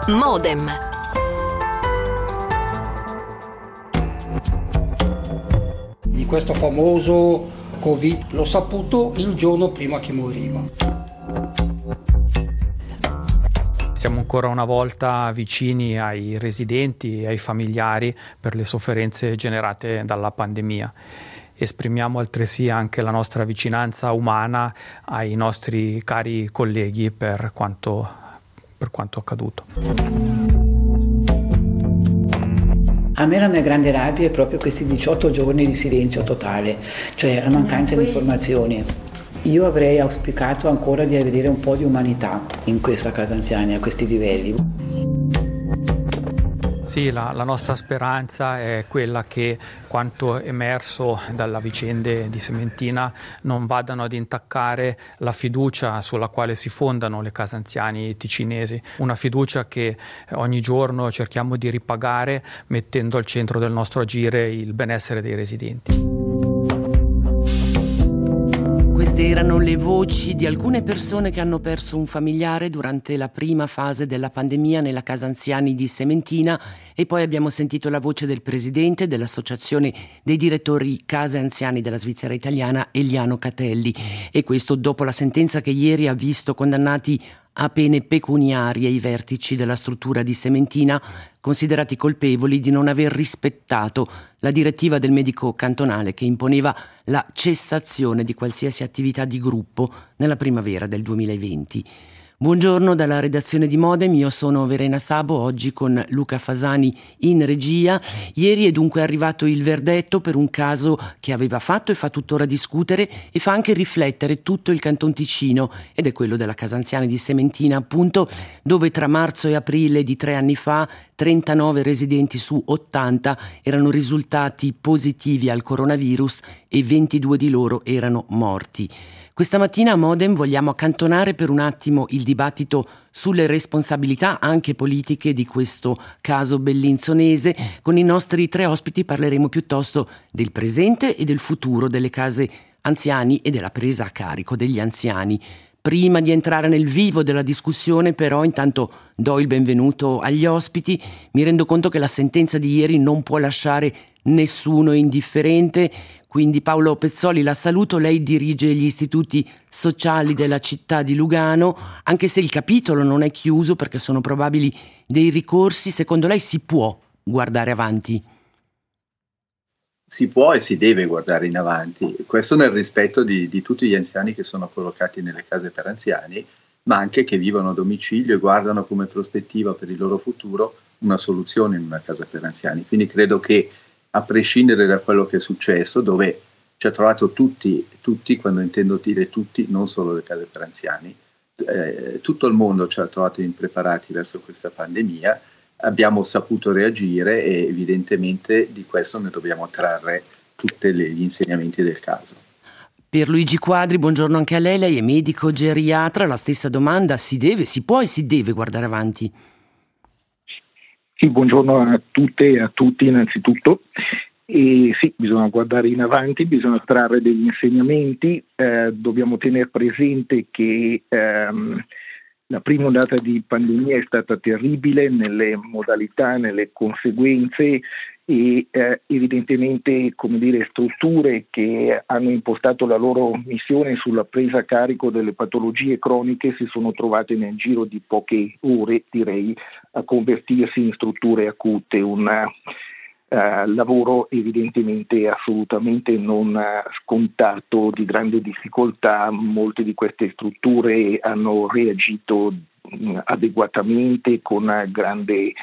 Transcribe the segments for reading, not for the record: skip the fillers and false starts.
Modem. Di questo famoso Covid l'ho saputo il giorno prima che moriva. Siamo ancora una volta vicini ai residenti e ai familiari per le sofferenze generate dalla pandemia. Esprimiamo altresì anche la nostra vicinanza umana ai nostri cari colleghi per quanto accaduto. A me la mia grande rabbia è proprio questi 18 giorni di silenzio totale, cioè la mancanza di informazioni. Io avrei auspicato ancora di vedere un po' di umanità in questa casa anziani, a questi livelli. Sì, la nostra speranza è quella che quanto emerso dalla vicende di Sementina non vadano ad intaccare la fiducia sulla quale si fondano le case anziani ticinesi, una fiducia che ogni giorno cerchiamo di ripagare mettendo al centro del nostro agire il benessere dei residenti. Queste erano le voci di alcune persone che hanno perso un familiare durante la prima fase della pandemia nella casa anziani di Sementina, e poi abbiamo sentito la voce del presidente dell'associazione dei direttori case anziani della Svizzera italiana, Eliano Catelli, e questo dopo la sentenza che ieri ha visto condannati a pene pecuniarie i vertici della struttura di Sementina, considerati colpevoli di non aver rispettato la direttiva del medico cantonale che imponeva la cessazione di qualsiasi attività di gruppo nella primavera del 2020. Buongiorno dalla redazione di Modem, io sono Verena Sabo, oggi con Luca Fasani in regia. Ieri è dunque arrivato il verdetto per un caso che aveva fatto e fa tuttora discutere e fa anche riflettere tutto il Canton Ticino, ed è quello della casa anziani di Sementina, appunto, dove tra marzo e aprile di 3 anni fa 39 residenti su 80 erano risultati positivi al coronavirus e 22 di loro erano morti. Questa mattina a Modem vogliamo accantonare per un attimo il dibattito sulle responsabilità anche politiche di questo caso bellinzonese. Con i nostri 3 ospiti parleremo piuttosto del presente e del futuro delle case anziani e della presa a carico degli anziani. Prima di entrare nel vivo della discussione, però, intanto do il benvenuto agli ospiti. Mi rendo conto che la sentenza di ieri non può lasciare nessuno indifferente. Quindi Paolo Pezzoli la saluto, lei dirige gli istituti sociali della città di Lugano, anche se il capitolo non è chiuso perché sono probabili dei ricorsi. Secondo lei si può guardare avanti? Si può e si deve guardare in avanti, questo nel rispetto di tutti gli anziani che sono collocati nelle case per anziani, ma anche che vivono a domicilio e guardano come prospettiva per il loro futuro una soluzione in una casa per anziani. Quindi credo che, a prescindere da quello che è successo, dove ci ha trovato tutti, quando intendo dire tutti, non solo le case per anziani, tutto il mondo ci ha trovato impreparati verso questa pandemia, abbiamo saputo reagire e evidentemente di questo ne dobbiamo trarre tutti gli insegnamenti del caso. Pierluigi Quadri, buongiorno anche a lei, lei è medico geriatra, la stessa domanda, si può e si deve guardare avanti? Sì, buongiorno a tutte e a tutti innanzitutto. E sì, bisogna guardare in avanti, bisogna trarre degli insegnamenti, dobbiamo tenere presente che la prima ondata di pandemia è stata terribile nelle modalità, nelle conseguenze e evidentemente, strutture che hanno impostato la loro missione sulla presa a carico delle patologie croniche si sono trovate nel giro di poche ore, direi, a convertirsi in strutture acute. Un lavoro evidentemente assolutamente non scontato, di grande difficoltà. Molte di queste strutture hanno reagito adeguatamente, con grande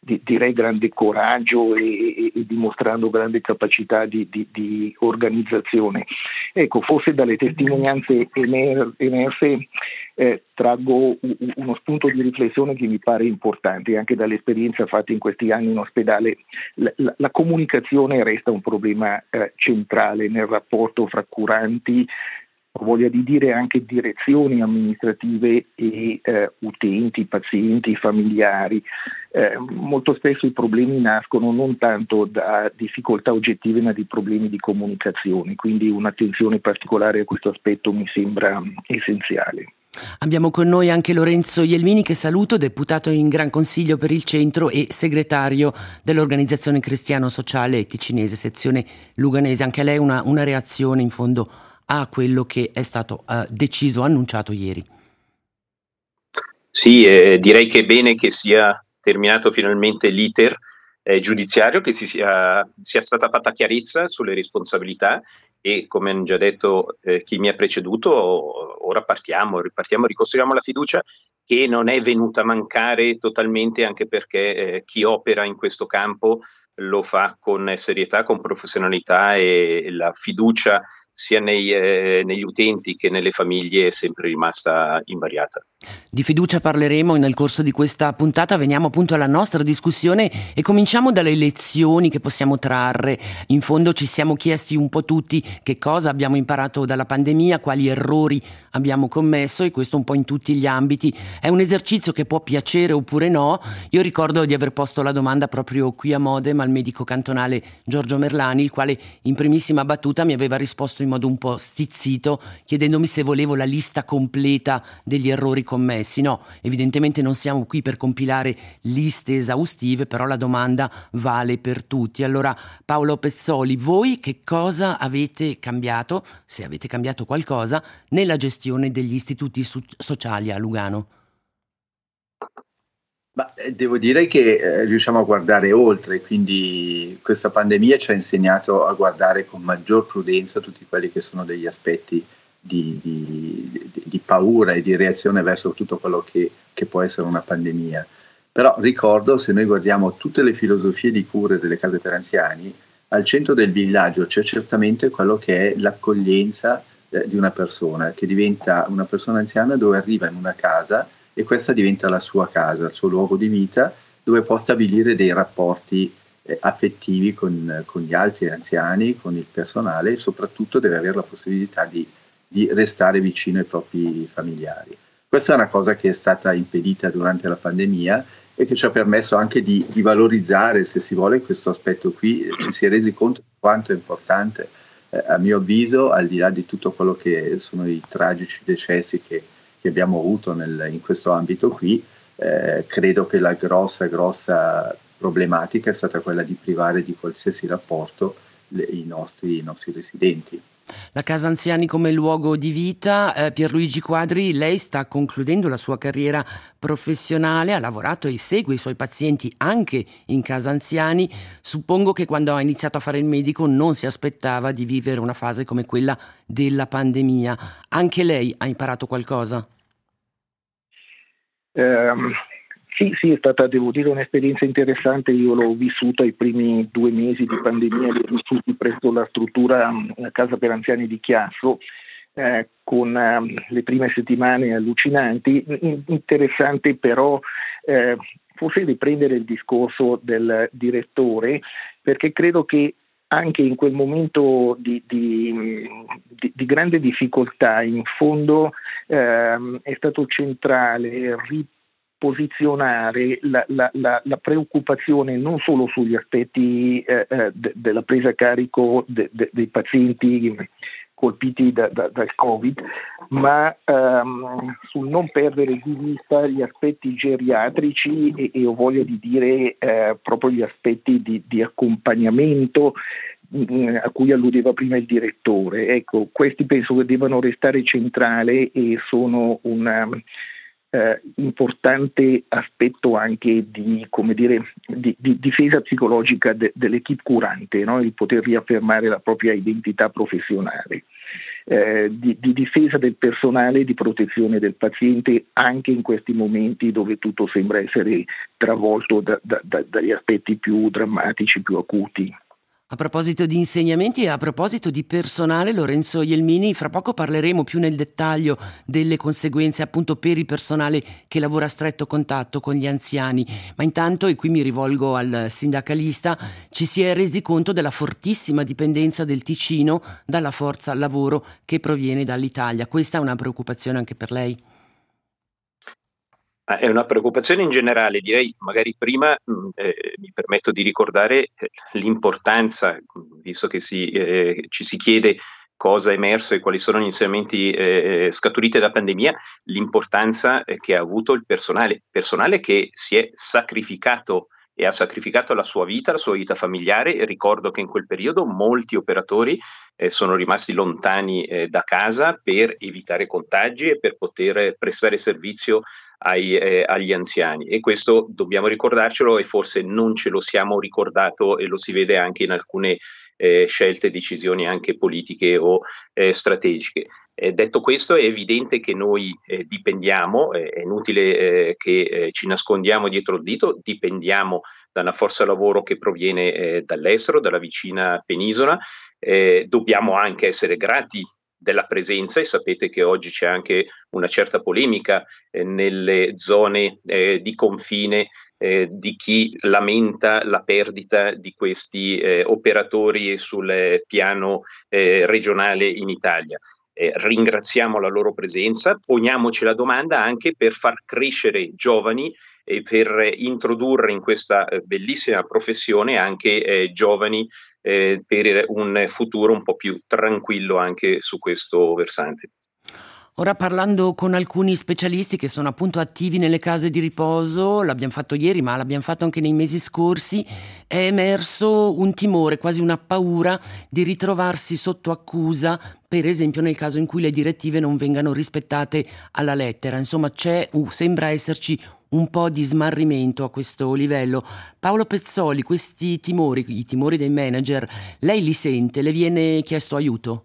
coraggio e dimostrando grande capacità di organizzazione. Ecco, forse dalle testimonianze emerse traggo uno spunto di riflessione che mi pare importante, anche dall'esperienza fatta in questi anni in ospedale. La comunicazione resta un problema centrale nel rapporto fra curanti, voglia di dire anche direzioni amministrative e utenti, pazienti, familiari. Molto spesso i problemi nascono non tanto da difficoltà oggettive ma di problemi di comunicazione, quindi un'attenzione particolare a questo aspetto mi sembra essenziale. Abbiamo con noi anche Lorenzo Jelmini, che saluto, deputato in Gran Consiglio per il Centro e segretario dell'organizzazione cristiano-sociale ticinese, sezione luganese. Anche a lei una reazione in fondo a quello che è stato deciso, annunciato ieri. Sì, direi che è bene che sia terminato finalmente l'iter giudiziario, che sia stata fatta chiarezza sulle responsabilità e, come hanno già detto chi mi ha preceduto, ora ripartiamo, ricostruiamo la fiducia che non è venuta a mancare totalmente, anche perché chi opera in questo campo lo fa con serietà, con professionalità, e la fiducia sia negli utenti che nelle famiglie è sempre rimasta invariata. Di fiducia parleremo nel corso di questa puntata. Veniamo appunto alla nostra discussione e cominciamo dalle lezioni che possiamo trarre. In fondo ci siamo chiesti un po' tutti che cosa abbiamo imparato dalla pandemia, quali errori abbiamo commesso, e questo un po' in tutti gli ambiti. È un esercizio che può piacere oppure no. Io ricordo di aver posto la domanda proprio qui a Modena al medico cantonale Giorgio Merlani, il quale in primissima battuta mi aveva risposto in modo un po' stizzito, chiedendomi se volevo la lista completa degli errori commessi. No, evidentemente non siamo qui per compilare liste esaustive, però la domanda vale per tutti. Allora, Paolo Pezzoli, voi che cosa avete cambiato, se avete cambiato qualcosa, nella gestione degli istituti sociali a Lugano? Devo dire che riusciamo a guardare oltre, quindi questa pandemia ci ha insegnato a guardare con maggior prudenza tutti quelli che sono degli aspetti di paura e di reazione verso tutto quello che può essere una pandemia. Però ricordo, se noi guardiamo tutte le filosofie di cure delle case per anziani, al centro del villaggio c'è certamente quello che è l'accoglienza di una persona, che diventa una persona anziana dove arriva in una casa e questa diventa la sua casa, il suo luogo di vita, dove può stabilire dei rapporti affettivi con gli altri anziani, con il personale, e soprattutto deve avere la possibilità di restare vicino ai propri familiari. Questa è una cosa che è stata impedita durante la pandemia e che ci ha permesso anche di valorizzare, se si vuole, questo aspetto qui. Ci si è resi conto di quanto è importante, a mio avviso, al di là di tutto quello che sono i tragici decessi che abbiamo avuto in questo ambito qui, credo che la grossa problematica è stata quella di privare di qualsiasi rapporto i nostri residenti. La casa anziani come luogo di vita. Pierluigi Quadri, lei sta concludendo la sua carriera professionale, ha lavorato e segue i suoi pazienti anche in casa anziani. Suppongo che quando ha iniziato a fare il medico non si aspettava di vivere una fase come quella della pandemia. Anche lei ha imparato qualcosa? Sì, è stata, devo dire, un'esperienza interessante. Io l'ho vissuta i primi 2 mesi di pandemia, li ho vissuti presso la struttura Casa per Anziani di Chiasso, con le prime settimane allucinanti. Interessante però forse riprendere il discorso del direttore, perché credo che anche in quel momento di grande difficoltà, in fondo è stato centrale posizionare la preoccupazione non solo sugli aspetti della presa a carico dei pazienti colpiti dal Covid, ma sul non perdere di vista gli aspetti geriatrici e ho voglia di dire proprio gli aspetti di accompagnamento a cui alludeva prima il direttore. Ecco, questi penso che devono restare centrali e sono un importante aspetto anche di difesa psicologica dell'equipe curante, no? Il poter riaffermare la propria identità professionale, di difesa del personale, di protezione del paziente anche in questi momenti dove tutto sembra essere travolto dagli aspetti più drammatici, più acuti. A proposito di insegnamenti e a proposito di personale, Lorenzo Jelmini, fra poco parleremo più nel dettaglio delle conseguenze appunto per il personale che lavora a stretto contatto con gli anziani, ma intanto, e qui mi rivolgo al sindacalista, ci si è resi conto della fortissima dipendenza del Ticino dalla forza lavoro che proviene dall'Italia. Questa è una preoccupazione anche per lei? È una preoccupazione in generale, direi. Magari prima mi permetto di ricordare l'importanza, visto che ci si chiede cosa è emerso e quali sono gli insegnamenti scaturiti da pandemia, l'importanza che ha avuto il personale che si è sacrificato e ha sacrificato la sua vita familiare. E ricordo che in quel periodo molti operatori sono rimasti lontani da casa per evitare contagi e per poter prestare servizio agli anziani, e questo dobbiamo ricordarcelo, e forse non ce lo siamo ricordato, e lo si vede anche in alcune scelte e decisioni anche politiche o strategiche. Detto questo, è evidente che noi dipendiamo, è inutile che ci nascondiamo dietro il dito, dipendiamo da una forza lavoro che proviene dall'estero, dalla vicina penisola. Dobbiamo anche essere grati della presenza, e sapete che oggi c'è anche una certa polemica nelle zone di confine di chi lamenta la perdita di questi operatori sul piano regionale in Italia. Ringraziamo la loro presenza, poniamoci la domanda anche per far crescere giovani e per introdurre in questa bellissima professione anche giovani per un futuro un po' più tranquillo anche su questo versante. Ora, parlando con alcuni specialisti che sono appunto attivi nelle case di riposo, l'abbiamo fatto ieri ma l'abbiamo fatto anche nei mesi scorsi, è emerso un timore, quasi una paura di ritrovarsi sotto accusa, per esempio nel caso in cui le direttive non vengano rispettate alla lettera. Insomma, sembra esserci un po' di smarrimento a questo livello. Paolo Pezzoli, questi timori, i timori dei manager, lei li sente? Le viene chiesto aiuto?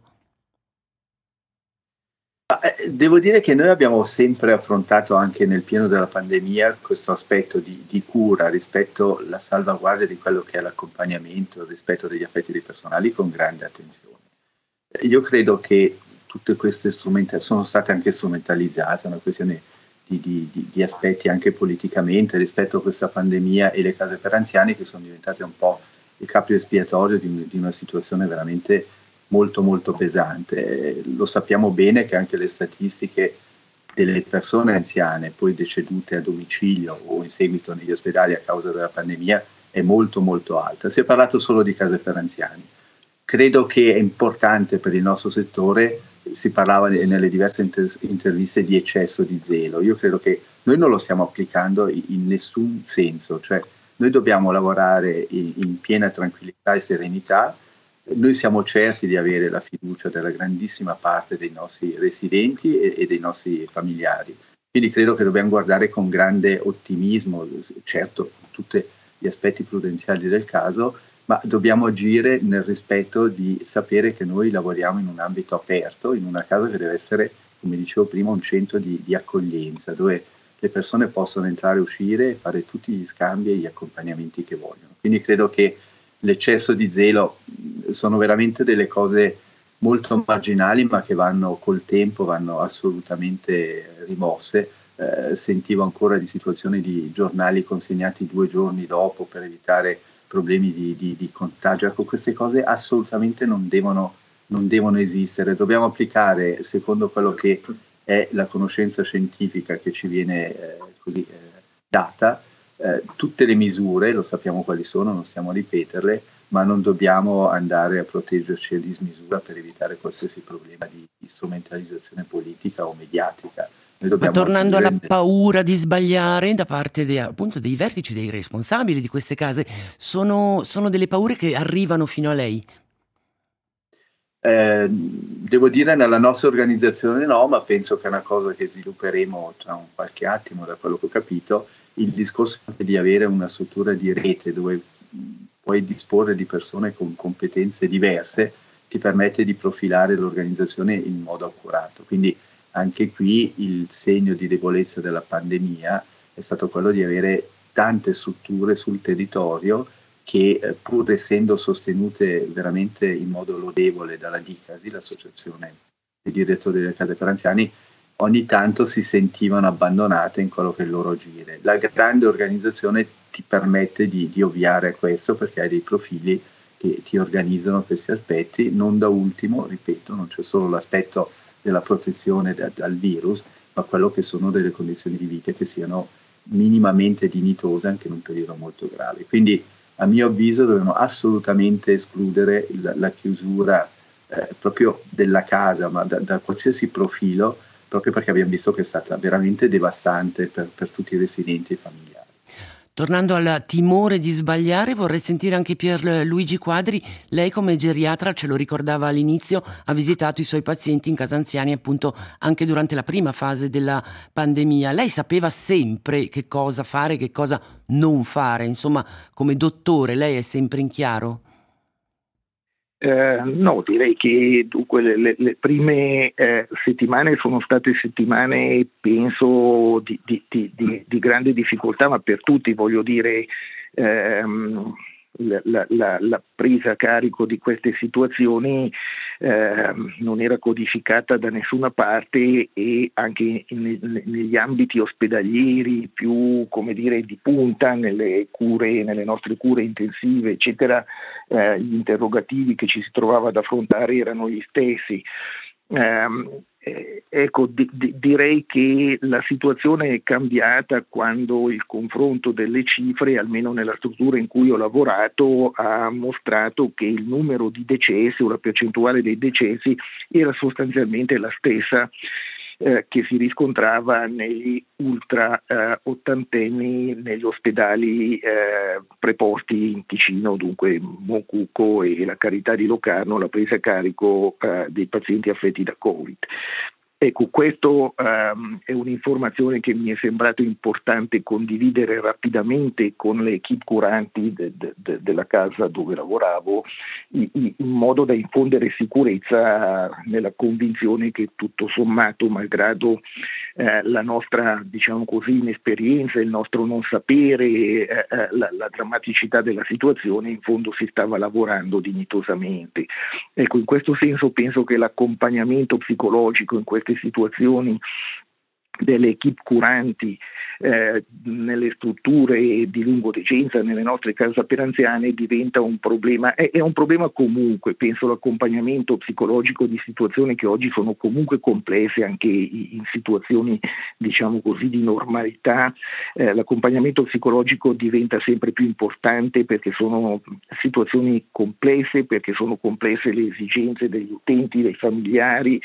Devo dire che noi abbiamo sempre affrontato anche nel pieno della pandemia questo aspetto di cura rispetto alla salvaguardia di quello che è l'accompagnamento, il rispetto degli affetti personali con grande attenzione. Io credo che tutte queste sono state anche strumentalizzate, una questione di aspetti anche politicamente rispetto a questa pandemia e le case per anziani che sono diventate un po' il capro espiatorio di una situazione veramente molto molto pesante. Lo sappiamo bene che anche le statistiche delle persone anziane poi decedute a domicilio o in seguito negli ospedali a causa della pandemia è molto molto alta. Si è parlato solo di case per anziani. Credo che è importante per il nostro settore, si parlava nelle diverse interviste di eccesso di zelo. Io credo che noi non lo stiamo applicando in nessun senso, cioè noi dobbiamo lavorare in piena tranquillità e serenità. Noi siamo certi di avere la fiducia della grandissima parte dei nostri residenti e dei nostri familiari. Quindi credo che dobbiamo guardare con grande ottimismo, certo tutti gli aspetti prudenziali del caso, ma dobbiamo agire nel rispetto di sapere che noi lavoriamo in un ambito aperto, in una casa che deve essere, come dicevo prima, un centro di accoglienza, dove le persone possono entrare e uscire e fare tutti gli scambi e gli accompagnamenti che vogliono. Quindi credo che l'eccesso di zelo sono veramente delle cose molto marginali, ma che col tempo vanno assolutamente rimosse. Sentivo ancora di situazioni di giornali consegnati 2 giorni dopo per evitare problemi di contagio. Ecco, queste cose assolutamente non devono esistere. Dobbiamo applicare, secondo quello che è la conoscenza scientifica che ci viene data, tutte le misure, lo sappiamo quali sono, non stiamo a ripeterle, ma non dobbiamo andare a proteggerci a dismisura per evitare qualsiasi problema di strumentalizzazione politica o mediatica. Ma tornando alla paura di sbagliare da parte appunto dei vertici, dei responsabili di queste case, sono delle paure che arrivano fino a lei? Devo dire nella nostra organizzazione no, ma penso che è una cosa che svilupperemo tra un qualche attimo, da quello che ho capito, il discorso anche di avere una struttura di rete dove puoi disporre di persone con competenze diverse ti permette di profilare l'organizzazione in modo accurato. Quindi anche qui il segno di debolezza della pandemia è stato quello di avere tante strutture sul territorio che pur essendo sostenute veramente in modo lodevole dalla DICASI, l'associazione dei direttori delle case per anziani, ogni tanto si sentivano abbandonate in quello che è il loro agire. La grande organizzazione ti permette di ovviare a questo perché hai dei profili che ti organizzano questi aspetti. Non da ultimo, ripeto, non c'è solo l'aspetto della protezione dal virus, ma quello che sono delle condizioni di vita che siano minimamente dignitose anche in un periodo molto grave. Quindi a mio avviso dobbiamo assolutamente escludere la chiusura proprio della casa, ma da qualsiasi profilo, proprio perché abbiamo visto che è stata veramente devastante per tutti i residenti e i familiari. Tornando al timore di sbagliare, vorrei sentire anche Pierluigi Quadri. Lei come geriatra, ce lo ricordava all'inizio, ha visitato i suoi pazienti in casa anziani appunto anche durante la prima fase della pandemia. Lei sapeva sempre che cosa fare, che cosa non fare, insomma, come dottore lei è sempre in chiaro? No, direi che dunque le prime settimane sono state settimane, penso, di grande difficoltà, ma per tutti, voglio dire, la presa a carico di queste situazioni non era codificata da nessuna parte, e anche negli ambiti ospedalieri più, come dire, di punta, nelle nostre cure intensive, eccetera, gli interrogativi che ci si trovava ad affrontare erano gli stessi. Ecco, direi che la situazione è cambiata quando il confronto delle cifre, almeno nella struttura in cui ho lavorato, ha mostrato che il numero di decessi o la percentuale dei decessi era sostanzialmente la stessa che si riscontrava negli ultra ottantenni negli ospedali preposti in Ticino, dunque Moncucco e la Carità di Locarno, la presa a carico dei pazienti affetti da Covid. Ecco, questo è un'informazione che mi è sembrato importante condividere rapidamente con le equip curanti della casa dove lavoravo, in modo da infondere sicurezza nella convinzione che tutto sommato, malgrado la nostra, diciamo così, inesperienza, il nostro non sapere, la drammaticità della situazione, in fondo si stava lavorando dignitosamente. Ecco, in questo senso penso che l'accompagnamento psicologico in queste situazioni delle equip curanti nelle strutture di lungodegenza, nelle nostre case per anziani, diventa un problema, è un problema comunque. Penso l'accompagnamento psicologico di situazioni che oggi sono comunque complesse, anche in situazioni, diciamo così, di normalità, l'accompagnamento psicologico diventa sempre più importante, perché sono situazioni complesse, perché sono complesse le esigenze degli utenti, dei familiari.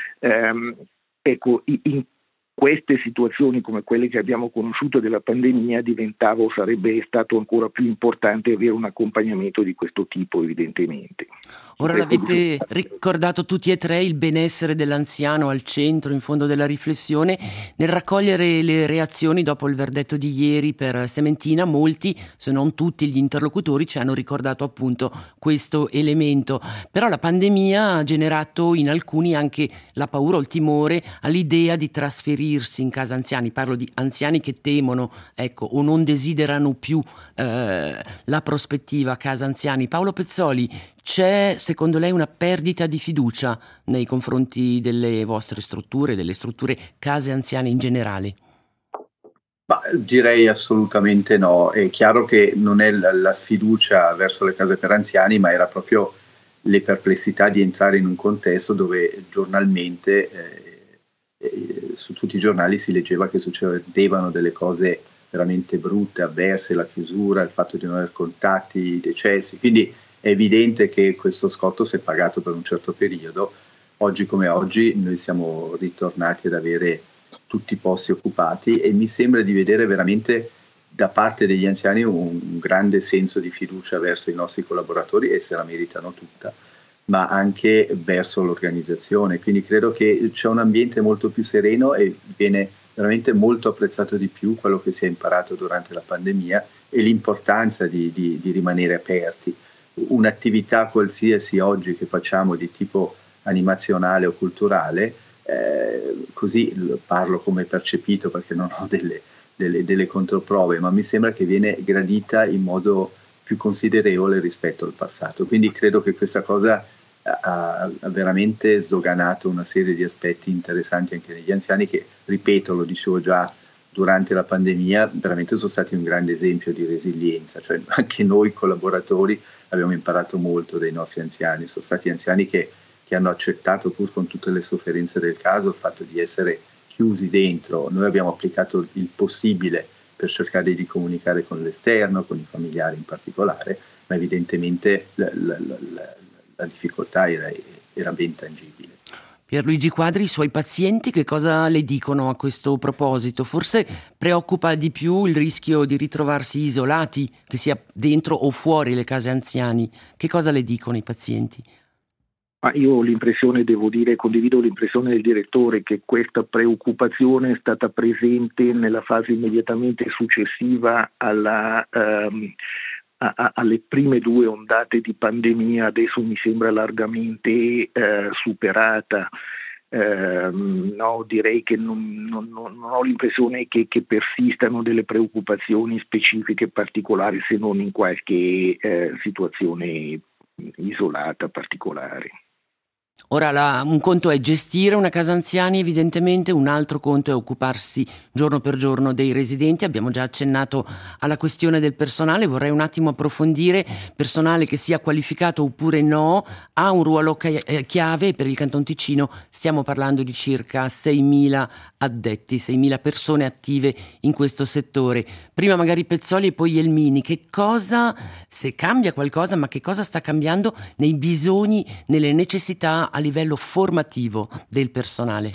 Ecco, in queste situazioni come quelle che abbiamo conosciuto della pandemia sarebbe stato ancora più importante avere un accompagnamento di questo tipo, evidentemente. Ora l'avete ricordato tutti e tre, il benessere dell'anziano al centro, in fondo della riflessione. Nel raccogliere le reazioni dopo il verdetto di ieri per Sementina, molti, se non tutti gli interlocutori, ci hanno ricordato appunto questo elemento. Però la pandemia ha generato in alcuni anche la paura o il timore all'idea di trasferirsi in casa anziani. Parlo di anziani che temono, ecco, o non desiderano più la prospettiva casa anziani. Paolo Pezzoli, c'è secondo lei una perdita di fiducia nei confronti delle vostre strutture, delle strutture case anziane in generale? Ma direi assolutamente no. È chiaro che non è la sfiducia verso le case per anziani, ma era proprio le perplessità di entrare in un contesto dove giornalmente su tutti i giornali si leggeva che succedevano delle cose veramente brutte, avverse, la chiusura, il fatto di non aver contatti, i decessi. Quindi è evidente che questo scotto si è pagato per un certo periodo. Oggi come oggi noi siamo ritornati ad avere tutti i posti occupati, e mi sembra di vedere veramente da parte degli anziani un grande senso di fiducia verso i nostri collaboratori, e se la meritano tutta, ma anche verso l'organizzazione. Quindi credo che c'è un ambiente molto più sereno, e viene veramente molto apprezzato di più quello che si è imparato durante la pandemia e l'importanza di rimanere aperti. Un'attività qualsiasi oggi che facciamo di tipo animazionale o culturale, così parlo come percepito perché non ho delle controprove, ma mi sembra che viene gradita in modo più considerevole rispetto al passato. Quindi credo che questa cosa ha veramente sdoganato una serie di aspetti interessanti anche negli anziani, che, ripeto, lo dicevo già durante la pandemia, veramente sono stati un grande esempio di resilienza. Cioè anche noi collaboratori abbiamo imparato molto dai nostri anziani. Sono stati anziani che hanno accettato, pur con tutte le sofferenze del caso, il fatto di essere chiusi dentro. Noi abbiamo applicato il possibile per cercare di comunicare con l'esterno, con i familiari in particolare, ma evidentemente la difficoltà era era ben tangibile. Pierluigi Quadri, i suoi pazienti che cosa le dicono a questo proposito? Forse preoccupa di più il rischio di ritrovarsi isolati, che sia dentro o fuori le case anziani. Che cosa le dicono i pazienti? Io ho l'impressione, devo dire, condivido l'impressione del direttore che questa preoccupazione è stata presente nella fase immediatamente successiva alle prime 2 ondate di pandemia. Adesso mi sembra largamente superata. No, direi che non ho l'impressione che persistano delle preoccupazioni specifiche particolari, se non in qualche situazione isolata particolare. Ora un conto è gestire una casa anziani, evidentemente un altro conto è occuparsi giorno per giorno dei residenti. Abbiamo già accennato alla questione del personale, vorrei un attimo approfondire. Personale che sia qualificato oppure no ha un ruolo chiave. Per il Canton Ticino stiamo parlando di circa 6.000 addetti, 6.000 persone attive in questo settore. Prima magari Pezzoli e poi Elmini. Che cosa, se cambia qualcosa, ma che cosa sta cambiando nei bisogni, nelle necessità a livello formativo del personale?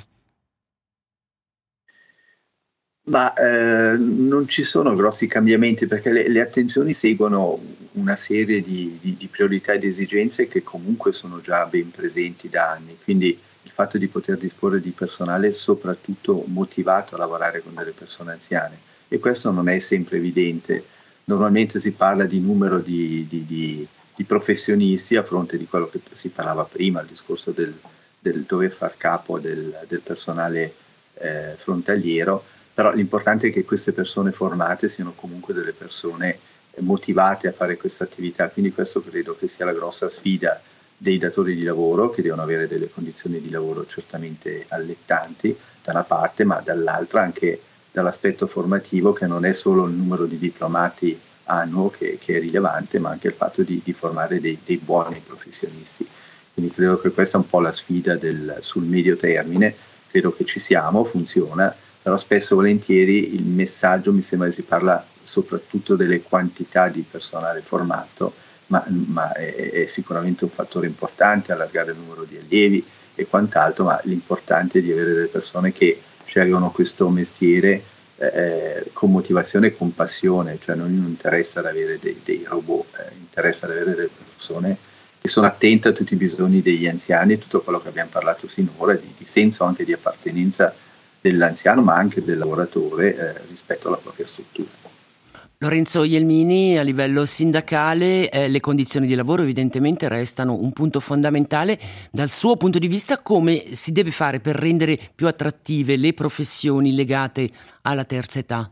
Ma non ci sono grossi cambiamenti, perché le attenzioni seguono una serie di priorità e di esigenze che comunque sono già ben presenti da anni, quindi il fatto di poter disporre di personale soprattutto motivato a lavorare con delle persone anziane, e questo non è sempre evidente. Normalmente si parla di numero di professionisti a fronte di quello che si parlava prima, il discorso del dover far capo del personale frontaliero, però l'importante è che queste persone formate siano comunque delle persone motivate a fare questa attività, quindi questo credo che sia la grossa sfida dei datori di lavoro, che devono avere delle condizioni di lavoro certamente allettanti da una parte, ma dall'altra anche dall'aspetto formativo, che non è solo il numero di diplomati annuo che è rilevante, ma anche il fatto di formare dei buoni professionisti. Quindi credo che questa è un po' la sfida sul medio termine. Credo che ci siamo, funziona, però spesso e volentieri il messaggio, mi sembra che si parla soprattutto delle quantità di personale formato, ma è sicuramente un fattore importante allargare il numero di allievi e quant'altro, ma l'importante è di avere delle persone che scelgono questo mestiere con motivazione e con passione, cioè non interessa ad avere dei robot, interessa ad avere delle persone che sono attente a tutti i bisogni degli anziani e tutto quello che abbiamo parlato sinora, di senso anche di appartenenza dell'anziano ma anche del lavoratore rispetto alla propria struttura. Lorenzo Ielmini, a livello sindacale le condizioni di lavoro evidentemente restano un punto fondamentale. Dal suo punto di vista, come si deve fare per rendere più attrattive le professioni legate alla terza età?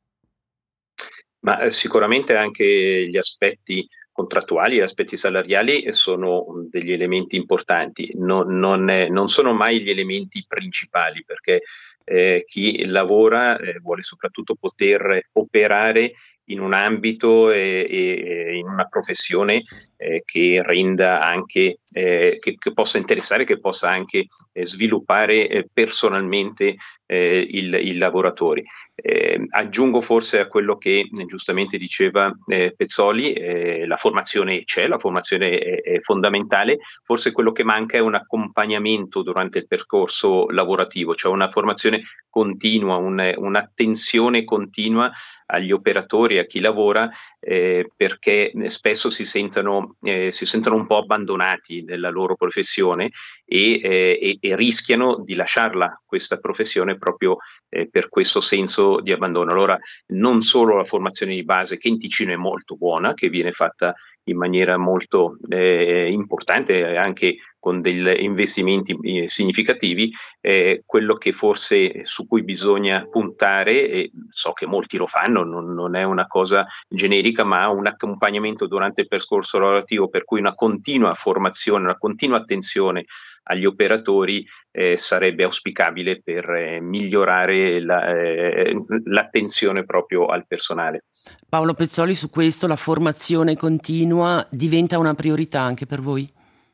Ma sicuramente anche gli aspetti contrattuali, gli aspetti salariali sono degli elementi importanti, non sono mai gli elementi principali, perché chi lavora vuole soprattutto poter operare in un ambito e in una professione che renda anche, che possa interessare, che possa anche sviluppare personalmente i lavoratori. Aggiungo forse a quello che giustamente diceva Pezzoli, la formazione c'è, la formazione è fondamentale, forse quello che manca è un accompagnamento durante il percorso lavorativo, cioè una formazione continua, un'attenzione continua agli operatori, a chi lavora, perché spesso si sentono un po' abbandonati nella loro professione e rischiano di lasciarla questa professione proprio per questo senso di abbandono. Allora non solo la formazione di base, che in Ticino è molto buona, che viene fatta in maniera molto importante, anche con degli investimenti significativi, quello che forse su cui bisogna puntare, e so che molti lo fanno, non è una cosa generica, ma un accompagnamento durante il percorso lavorativo, per cui una continua formazione, una continua attenzione agli operatori sarebbe auspicabile per migliorare l'attenzione proprio al personale. Paolo Pezzoli, su questo la formazione continua diventa una priorità anche per voi?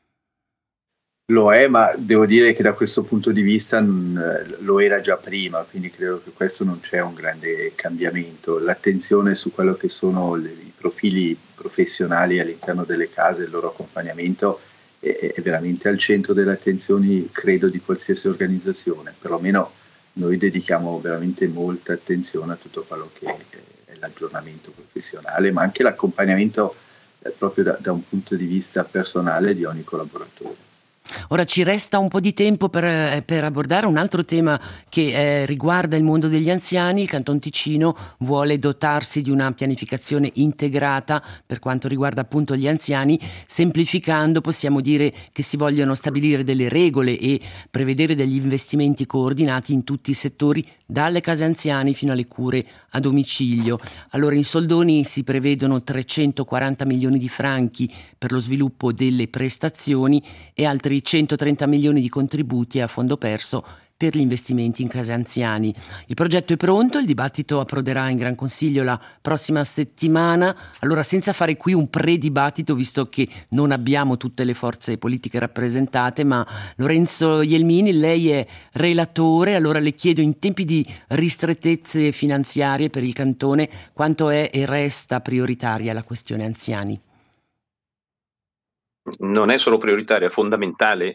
Lo è, ma devo dire che da questo punto di vista lo era già prima, quindi credo che questo non c'è un grande cambiamento. L'attenzione su quello che sono i profili professionali all'interno delle case, il loro accompagnamento è veramente al centro delle attenzioni, credo, di qualsiasi organizzazione. Perlomeno noi dedichiamo veramente molta attenzione a tutto quello che è l'aggiornamento professionale, ma anche l'accompagnamento proprio da un punto di vista personale di ogni collaboratore. Ora ci resta un po' di tempo per abbordare un altro tema che riguarda il mondo degli anziani. Il Canton Ticino vuole dotarsi di una pianificazione integrata per quanto riguarda appunto gli anziani. Semplificando, possiamo dire che si vogliono stabilire delle regole e prevedere degli investimenti coordinati in tutti i settori, dalle case anziani fino alle cure a domicilio. Allora in soldoni si prevedono 340 milioni di franchi per lo sviluppo delle prestazioni e altri 130 milioni di contributi a fondo perso per gli investimenti in case anziani. Il progetto è pronto, il dibattito approderà in Gran Consiglio la prossima settimana. Allora, senza fare qui un pre-dibattito, visto che non abbiamo tutte le forze politiche rappresentate, ma Lorenzo Jelmini, lei è relatore, allora le chiedo, in tempi di ristrettezze finanziarie per il cantone, quanto è e resta prioritaria la questione anziani? Non è solo prioritaria, è fondamentale.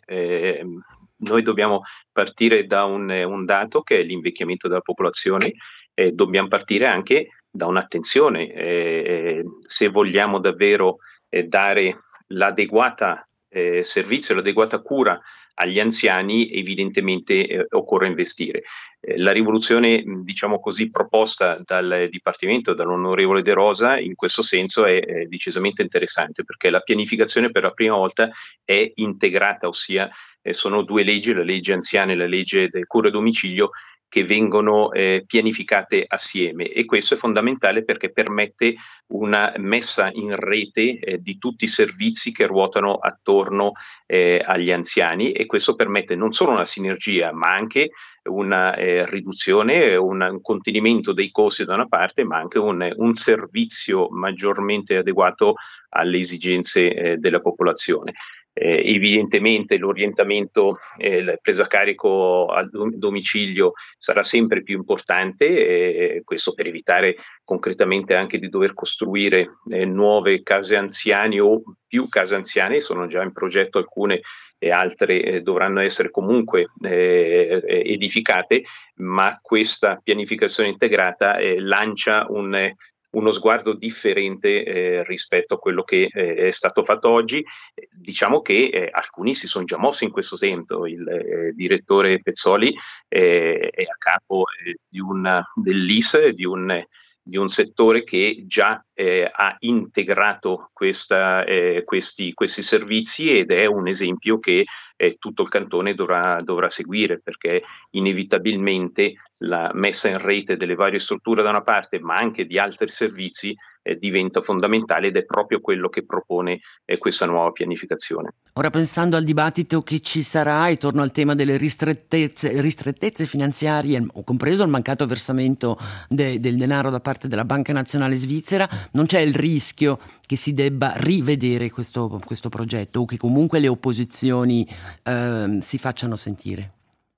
Noi dobbiamo partire da un dato che è l'invecchiamento della popolazione, dobbiamo partire anche da un'attenzione. Se vogliamo davvero dare l'adeguata servizio, l'adeguata cura agli anziani, evidentemente occorre investire. La rivoluzione, diciamo così, proposta dal Dipartimento, dall'onorevole De Rosa, in questo senso è decisamente interessante, perché la pianificazione per la prima volta è integrata, ossia sono due leggi, la legge anziana e la legge del cura a domicilio, che vengono pianificate assieme, e questo è fondamentale perché permette una messa in rete di tutti i servizi che ruotano attorno agli anziani, e questo permette non solo una sinergia ma anche una riduzione, un contenimento dei costi da una parte, ma anche un servizio maggiormente adeguato alle esigenze della popolazione. Evidentemente l'orientamento, la presa a carico a domicilio sarà sempre più importante, questo per evitare concretamente anche di dover costruire nuove case anziane o più case anziane. Sono già in progetto alcune e altre dovranno essere comunque edificate, ma questa pianificazione integrata lancia uno sguardo differente rispetto a quello che è stato fatto oggi. Diciamo che alcuni si sono già mossi in questo senso. Il direttore Pezzoli è a capo dell'IS, di un settore che già ha integrato questi servizi, ed è un esempio che tutto il cantone dovrà seguire, perché inevitabilmente la messa in rete delle varie strutture da una parte, ma anche di altri servizi, diventa fondamentale, ed è proprio quello che propone questa nuova pianificazione. Ora, pensando al dibattito che ci sarà, e torno al tema delle ristrettezze finanziarie, compreso il mancato versamento del denaro da parte della Banca Nazionale Svizzera, non c'è il rischio che si debba rivedere questo progetto, o che comunque le opposizioni si facciano sentire?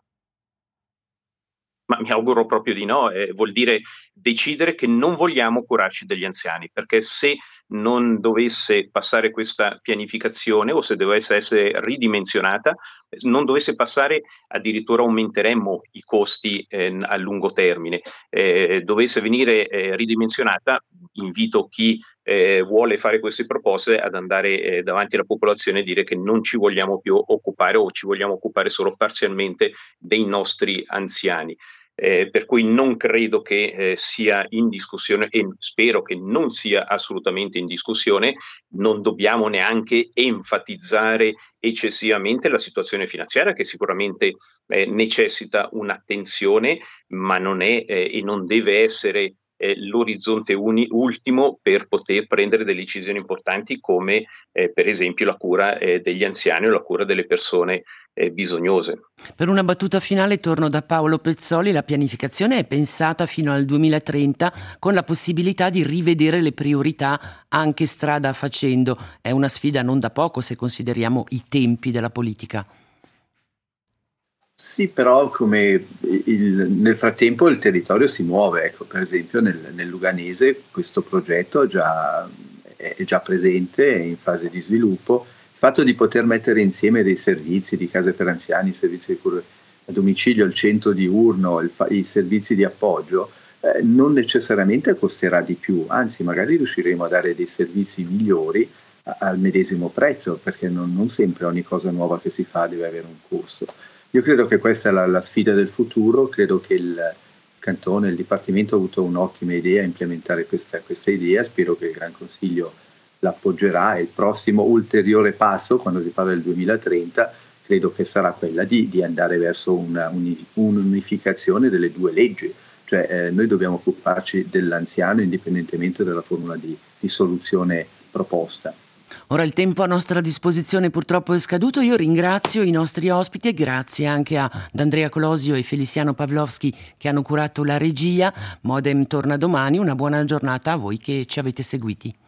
Ma mi auguro proprio di no. Vuol dire decidere che non vogliamo curarci degli anziani, perché se non dovesse passare questa pianificazione, o se dovesse essere ridimensionata, non dovesse passare, addirittura aumenteremmo i costi a lungo termine. Dovesse venire ridimensionata, invito chi vuole fare queste proposte ad andare davanti alla popolazione e dire che non ci vogliamo più occupare, o ci vogliamo occupare solo parzialmente dei nostri anziani. Per cui non credo che sia in discussione, e spero che non sia assolutamente in discussione. Non dobbiamo neanche enfatizzare eccessivamente la situazione finanziaria, che sicuramente necessita un'attenzione, ma non è e non deve essere l'orizzonte ultimo per poter prendere delle decisioni importanti, come per esempio la cura degli anziani o la cura delle persone bisognose. Per una battuta finale torno da Paolo Pezzoli. La pianificazione è pensata fino al 2030, con la possibilità di rivedere le priorità anche strada facendo. È una sfida non da poco se consideriamo i tempi della politica. Sì, però nel frattempo il territorio si muove. Ecco, per esempio nel Luganese questo progetto è già presente, è in fase di sviluppo. fatto di poter mettere insieme dei servizi di case per anziani, servizi di cura a domicilio, il centro diurno, i servizi di appoggio, non necessariamente costerà di più, anzi magari riusciremo a dare dei servizi migliori al medesimo prezzo, perché non sempre ogni cosa nuova che si fa deve avere un costo. Io credo che questa è la sfida del futuro, credo che il Cantone, il Dipartimento ha avuto un'ottima idea a implementare questa idea, spero che il Gran Consiglio l'appoggerà e il prossimo ulteriore passo, quando si parla del 2030, credo che sarà quella di andare verso un'unificazione delle due leggi, cioè noi dobbiamo occuparci dell'anziano indipendentemente dalla formula di soluzione proposta. Ora il tempo a nostra disposizione purtroppo è scaduto. Io ringrazio i nostri ospiti e grazie anche ad Andrea Colosio e Feliciano Pavlovski che hanno curato la regia. Modem torna domani, una buona giornata a voi che ci avete seguiti.